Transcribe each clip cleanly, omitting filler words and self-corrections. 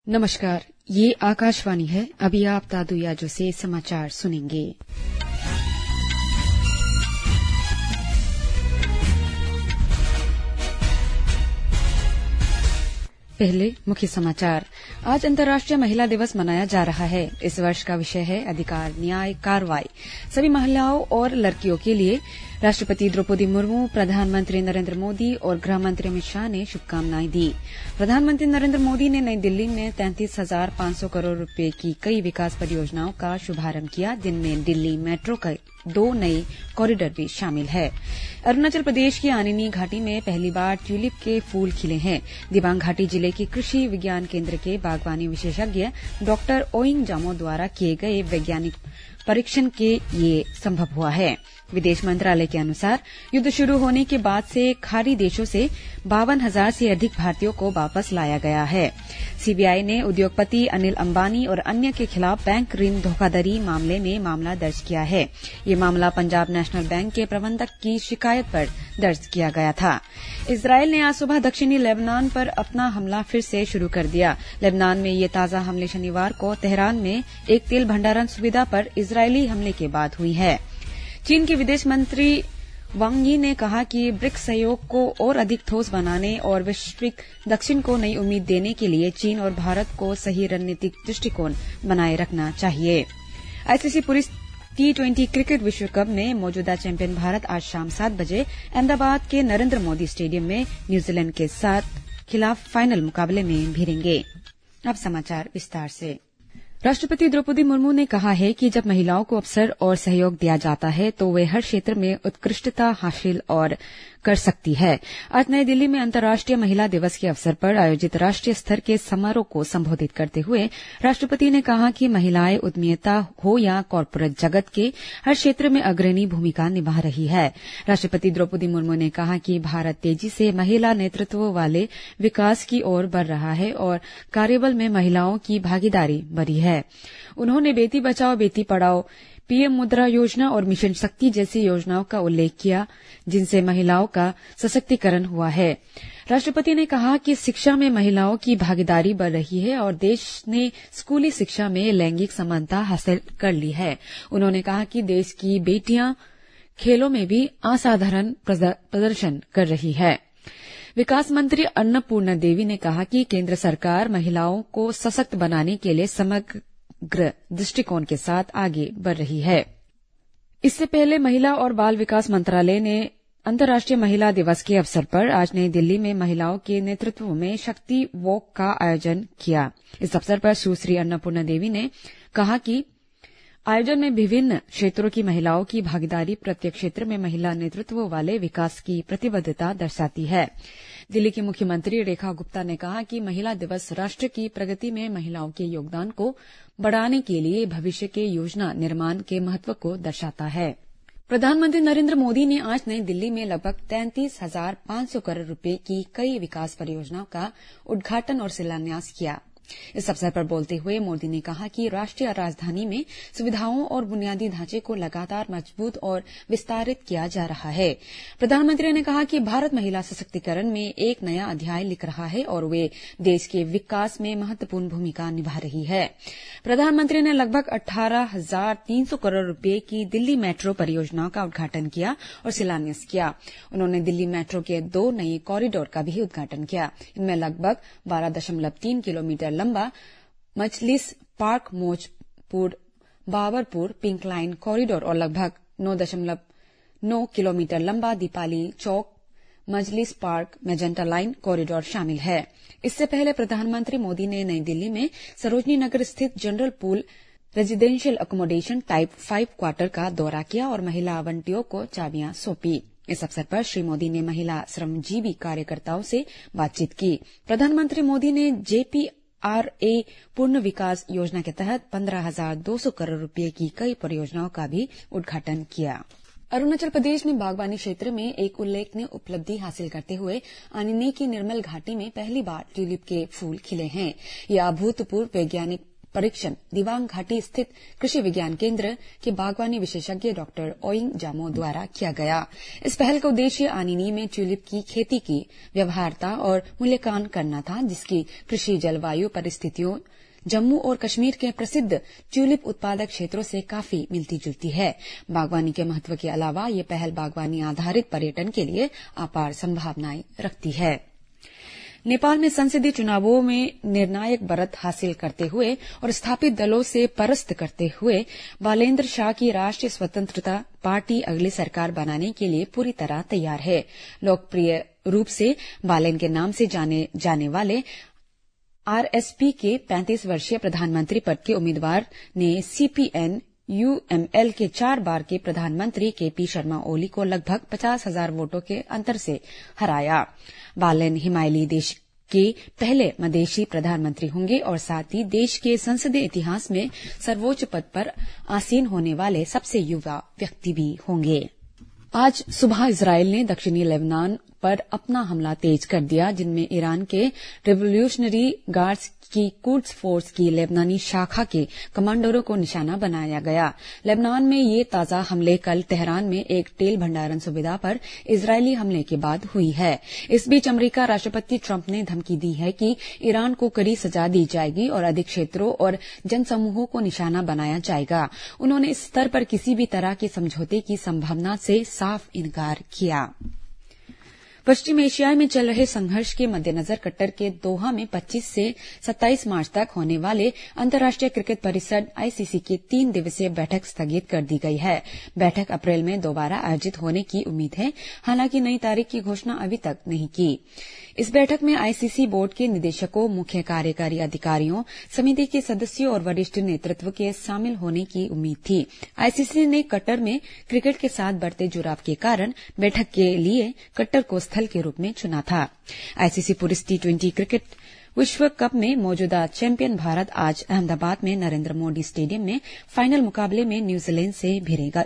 नमस्कार, ये आकाशवाणी है। अभी आप तादुयाजो से समाचार सुनेंगे। पहले मुख्य समाचार। आज अंतर्राष्ट्रीय महिला दिवस मनाया जा रहा है। इस वर्ष का विषय है अधिकार, न्याय, कार्रवाई। सभी महिलाओं और लड़कियों के लिए राष्ट्रपति द्रौपदी मुर्मू, प्रधानमंत्री नरेंद्र मोदी और गृह मंत्री अमित शाह ने शुभकामनाएं दी। प्रधानमंत्री नरेंद्र मोदी ने नई दिल्ली में 33,500 करोड़ रुपए की कई विकास परियोजनाओं का शुभारंभ किया, जिनमें दिल्ली मेट्रो के 2 नए कॉरिडोर भी शामिल है। अरुणाचल प्रदेश की आनिनी घाटी में पहली बार ट्यूलिप के फूल खिले हैं। दिबांग घाटी जिले के कृषि विज्ञान केंद्र के बागवानी विशेषज्ञ डॉक्टर ओइंग जामो द्वारा किए गए वैज्ञानिक परीक्षण के ये संभव हुआ है। विदेश मंत्रालय के अनुसार युद्ध शुरू होने के बाद से खाड़ी देशों से 52,000 से अधिक भारतीयों को वापस लाया गया है। सीबीआई ने उद्योगपति अनिल अंबानी और अन्य के खिलाफ बैंक ऋण धोखाधड़ी मामले में मामला दर्ज किया है। ये मामला पंजाब नेशनल बैंक के प्रबंधक की शिकायत पर दर्ज किया गया था। इजरायल ने आज सुबह दक्षिणी लेबनान पर अपना हमला फिर से शुरू कर दिया। लेबनान में ये ताजा हमले शनिवार को तेहरान में एक तेल भंडारण सुविधा पर इजरायली हमले के बाद हुई है। चीन के विदेश मंत्री वांग यी ने कहा कि ब्रिक्स सहयोग को और अधिक ठोस बनाने और वैश्विक दक्षिण को नई उम्मीद देने के लिए चीन और भारत को सही रणनीतिक दृष्टिकोण बनाए रखना चाहिए। आईसीसी पुरुष T20 क्रिकेट विश्व कप में मौजूदा चैंपियन भारत आज शाम 7 बजे अहमदाबाद के नरेंद्र मोदी स्टेडियम में न्यूजीलैंड के खिलाफ फाइनल मुकाबले में भिड़ेंगे। अब समाचार विस्तार से। राष्ट्रपति द्रौपदी मुर्मू ने कहा है कि जब महिलाओं को अवसर और सहयोग दिया जाता है तो वे हर क्षेत्र में उत्कृष्टता हासिल और कर सकती है। आज नई दिल्ली में अंतर्राष्ट्रीय महिला दिवस के अवसर पर आयोजित राष्ट्रीय स्तर के समारोह को संबोधित करते हुए राष्ट्रपति ने कहा कि महिलाएं उद्यमिता हो या कॉर्पोरेट जगत के हर क्षेत्र में अग्रणी भूमिका निभा रही है। राष्ट्रपति द्रौपदी मुर्मू ने कहा कि भारत तेजी से महिला नेतृत्व वाले विकास की ओर बढ़ रहा है और कार्यबल में महिलाओं की भागीदारी बढ़ी है। उन्होंने बेटी बचाओ बेटी पढ़ाओ, पीएम मुद्रा योजना और मिशन शक्ति जैसी योजनाओं का उल्लेख किया, जिनसे महिलाओं का सशक्तिकरण हुआ है। राष्ट्रपति ने कहा कि शिक्षा में महिलाओं की भागीदारी बढ़ रही है और देश ने स्कूली शिक्षा में लैंगिक समानता हासिल कर ली है। उन्होंने कहा कि देश की बेटियां खेलों में भी असाधारण प्रदर्शन कर रही है। विकास मंत्री अन्नपूर्णा देवी ने कहा कि केंद्र सरकार महिलाओं को सशक्त बनाने के लिए समग्र दृष्टिकोण के साथ आगे बढ़ रही है। इससे पहले महिला और बाल विकास मंत्रालय ने अंतर्राष्ट्रीय महिला दिवस के अवसर पर आज नई दिल्ली में महिलाओं के नेतृत्व में शक्ति वॉक का आयोजन किया। इस अवसर पर सुश्री अन्नपूर्णा देवी ने कहा कि आयोजन में विभिन्न क्षेत्रों की महिलाओं की भागीदारी प्रत्येक क्षेत्र में महिला नेतृत्व वाले विकास की प्रतिबद्धता दर्शाती है। दिल्ली की मुख्यमंत्री रेखा गुप्ता ने कहा कि महिला दिवस राष्ट्र की प्रगति में महिलाओं के योगदान को बढ़ाने के लिए भविष्य के योजना निर्माण के महत्व को दर्शाता है। प्रधानमंत्री नरेंद्र मोदी ने आज नई दिल्ली में लगभग 33,500 करोड़ रुपए की कई विकास परियोजनाओं का उद्घाटन और शिलान्यास किया। इस अवसर पर बोलते हुए मोदी ने कहा कि राष्ट्रीय राजधानी में सुविधाओं और बुनियादी ढांचे को लगातार मजबूत और विस्तारित किया जा रहा है। प्रधानमंत्री ने कहा कि भारत महिला सशक्तिकरण में एक नया अध्याय लिख रहा है और वे देश के विकास में महत्वपूर्ण भूमिका निभा रही है। प्रधानमंत्री ने लगभग 18,300 करोड़ रुपए की दिल्ली मेट्रो परियोजनाओं का उद्घाटन किया और शिलान्यास किया। उन्होंने दिल्ली मेट्रो के 2 नए कॉरिडोर का भी उद्घाटन किया। इनमें लगभग 12.3 किलोमीटर लंबा Majlis park Maujpur Babarpur pink line corridor और लगभग 9.9 किलोमीटर लंबा Deepali Chowk Majlis park magenta line corridor शामिल है। इससे पहले प्रधानमंत्री मोदी ने नई दिल्ली में सरोजनी नगर स्थित general pool residential accommodation type 5 quarter का दौरा किया और महिला आवंटियों को चाबियां सौंपी। इस अवसर पर श्री मोदी ने महिला श्रमजीवी कार्यकर्ताओं से बातचीत की। प्रधानमंत्री मोदी ने JPRA पूर्ण विकास योजना के तहत 15,200 करोड़ रुपए की कई परियोजनाओं का भी उद्घाटन किया। अरुणाचल प्रदेश में बागवानी क्षेत्र में एक उल्लेखनीय उपलब्धि हासिल करते हुए आनिनी की निर्मल घाटी में पहली बार ट्यूलिप के फूल खिले हैं। यह अभूतपूर्व वैज्ञानिक परीक्षण दिवांग घाटी स्थित कृषि विज्ञान केंद्र के बागवानी विशेषज्ञ डॉक्टर ओइंग जामो द्वारा किया गया। इस पहल का उद्देश्य आनिनी में ट्यूलिप की खेती की व्यवहार्यता और मूल्यांकन करना था, जिसकी कृषि जलवायु परिस्थितियों जम्मू और कश्मीर के प्रसिद्ध ट्यूलिप उत्पादक क्षेत्रों से काफी मिलती जुलती है। बागवानी के महत्व के अलावा ये पहल बागवानी आधारित पर्यटन के लिए अपार संभावनाएं रखती है। नेपाल में संसदीय चुनावों में निर्णायक बढ़त हासिल करते हुए और स्थापित दलों से परास्त करते हुए बालेन्द्र शाह की राष्ट्रीय स्वतंत्रता पार्टी अगली सरकार बनाने के लिए पूरी तरह तैयार है। लोकप्रिय रूप से बालेन के नाम से जाने वाले आरएसपी के 35 वर्षीय प्रधानमंत्री पद के उम्मीदवार ने सीपीएन यूएमएल के 4 बार के प्रधानमंत्री केपी शर्मा ओली को लगभग 50,000 वोटों के अंतर से हराया। बालेन हिमालयी देश के पहले मदेशी प्रधानमंत्री होंगे और साथ ही देश के संसदीय इतिहास में सर्वोच्च पद पर आसीन होने वाले सबसे युवा व्यक्ति भी होंगे। आज सुबह इजरायल ने दक्षिणी लेबनान पर अपना हमला तेज कर दिया, जिनमें ईरान के रिवोल्यूशनरी गार्ड्स की कुड्स फोर्स की लेबनानी शाखा के कमांडरों को निशाना बनाया गया। लेबनान में ये ताजा हमले कल तेहरान में एक तेल भंडारण सुविधा पर इजरायली हमले के बाद हुई है। इस बीच अमेरिका राष्ट्रपति ट्रंप ने धमकी दी है कि ईरान को कड़ी सजा दी जाएगी और अधिक क्षेत्रों और जनसमूहों को निशाना बनाया जाएगा। उन्होंने इस स्तर पर किसी भी तरह के समझौते की संभावना से साफ इनकार किया। पश्चिम एशिया में चल रहे संघर्ष के मद्देनजर कतर के दोहा में 25 से 27 मार्च तक होने वाले अंतर्राष्ट्रीय क्रिकेट परिषद आईसीसी की 3 दिवसीय बैठक स्थगित कर दी गई है। बैठक अप्रैल में दोबारा आयोजित होने की उम्मीद है, हालांकि नई तारीख की घोषणा अभी तक नहीं की। इस बैठक में आईसीसी बोर्ड के निदेशकों, मुख्य कार्यकारी अधिकारियों, समिति के सदस्यों और वरिष्ठ नेतृत्व के शामिल होने की उम्मीद थी। आईसीसी ने कतर में क्रिकेट के साथ बढ़ते जुड़ाव के कारण बैठक के लिए कतर को स्थल के रूप में चुना था। आईसीसी पुरुष T20 क्रिकेट विश्व कप में मौजूदा चैंपियन भारत आज अहमदाबाद में नरेंद्र मोदी स्टेडियम में फाइनल मुकाबले में न्यूजीलैंड से भिड़ेगा।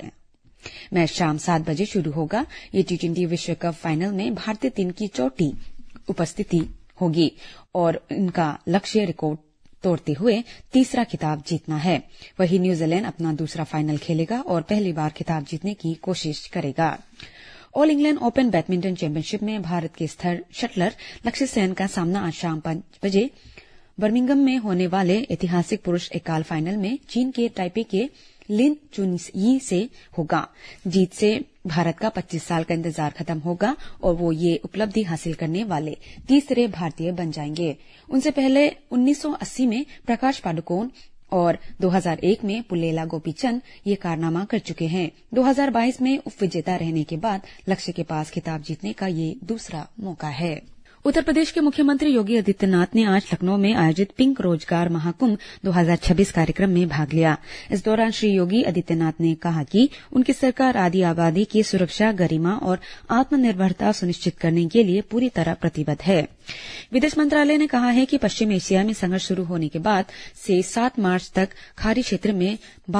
मैच शाम 7 बजे शुरू होगा। ये T20 विश्व कप फाइनल में भारतीय टीम की चौथी उपस्थिति होगी और इनका लक्ष्य रिकॉर्ड तोड़ते हुए तीसरा खिताब जीतना है। वहीं न्यूजीलैंड अपना दूसरा फाइनल खेलेगा और पहली बार खिताब जीतने की कोशिश करेगा। All England Open badminton championship में भारत के शटलर लक्ष्य सेन का सामना आज शाम 5 बजे बर्मिंघम में होने वाले ऐतिहासिक पुरुष एकल फाइनल में चीन के ताइपे के लिन चुनयी से होगा। जीत से भारत का 25 साल का इंतजार खत्म होगा और वो ये उपलब्धि हासिल करने वाले तीसरे भारतीय बन जाएंगे। उनसे पहले 1980 में प्रकाश पादुकोण और 2001 में पुल्लेला गोपीचंद ये कारनामा कर चुके हैं। 2022 में उप विजेता रहने के बाद लक्ष्य के पास खिताब जीतने का ये दूसरा मौका है। उत्तर प्रदेश के मुख्यमंत्री योगी आदित्यनाथ ने आज लखनऊ में आयोजित पिंक रोजगार महाकुंभ 2026 कार्यक्रम में भाग लिया। इस दौरान श्री योगी आदित्यनाथ ने कहा कि उनकी सरकार आदि आबादी की सुरक्षा, गरिमा और आत्मनिर्भरता सुनिश्चित करने के लिए पूरी तरह प्रतिबद्ध है। विदेश मंत्रालय ने कहा है कि पश्चिम एशिया में संघर्ष शुरू होने के बाद से 7 मार्च तक खाड़ी क्षेत्र में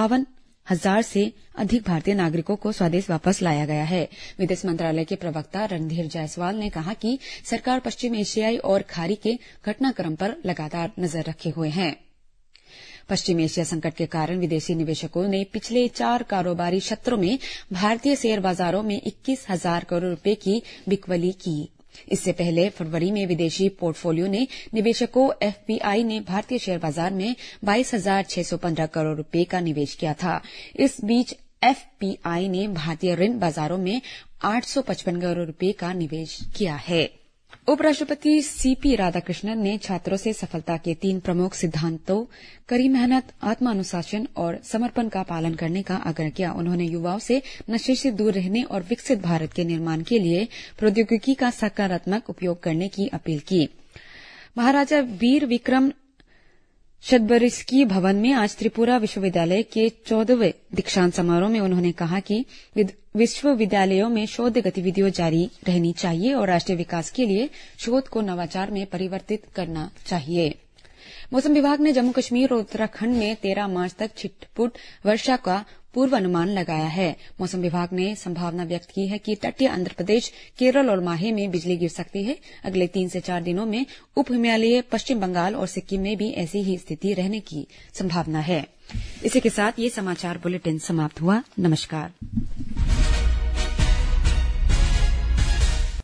52,000 से अधिक भारतीय नागरिकों को स्वदेश वापस लाया गया है। विदेश मंत्रालय के प्रवक्ता रणधीर जायसवाल ने कहा कि सरकार पश्चिम एशियाई और खाड़ी के घटनाक्रम पर लगातार नजर रखे हुए है। पश्चिम एशिया संकट के कारण विदेशी निवेशकों ने पिछले 4 कारोबारी सत्रों में भारतीय शेयर बाजारों में 21,000 करोड़ रुपए की बिकवली की। इससे पहले फरवरी में विदेशी पोर्टफोलियो ने निवेशकों एफपीआई ने भारतीय शेयर बाजार में 22,615 करोड़ रुपए का निवेश किया था। इस बीच एफपीआई ने भारतीय ऋण बाजारों में 855 करोड़ रुपए का निवेश किया है। उपराष्ट्रपति सीपी राधाकृष्णन ने छात्रों से सफलता के 3 प्रमुख सिद्धांतों कड़ी मेहनत, आत्मानुशासन और समर्पण का पालन करने का आग्रह किया। उन्होंने युवाओं से नशे से दूर रहने और विकसित भारत के निर्माण के लिए प्रौद्योगिकी का सकारात्मक उपयोग करने की अपील की। महाराजा वीर विक्रम शतबरिसकी भवन में आज त्रिपुरा विश्वविद्यालय के 14वें दीक्षांत समारोह में उन्होंने कहा कि विश्वविद्यालयों में शोध गतिविधियां जारी रहनी चाहिए और राष्ट्रीय विकास के लिए शोध को नवाचार में परिवर्तित करना चाहिए। मौसम विभाग ने जम्मू कश्मीर और उत्तराखंड में 13 मार्च तक छिटपुट वर्षा का पूर्वानुमान लगाया है। मौसम विभाग ने संभावना व्यक्त की है कि तटीय आंध्र प्रदेश, केरल और माहे में बिजली गिर सकती है। अगले 3 से 4 दिनों में उप हिमालय, पश्चिम बंगाल और सिक्किम में भी ऐसी ही स्थिति रहने की संभावना है। इसी के साथ ये समाचार बुलेटिन समाप्त हुआ। नमस्कार।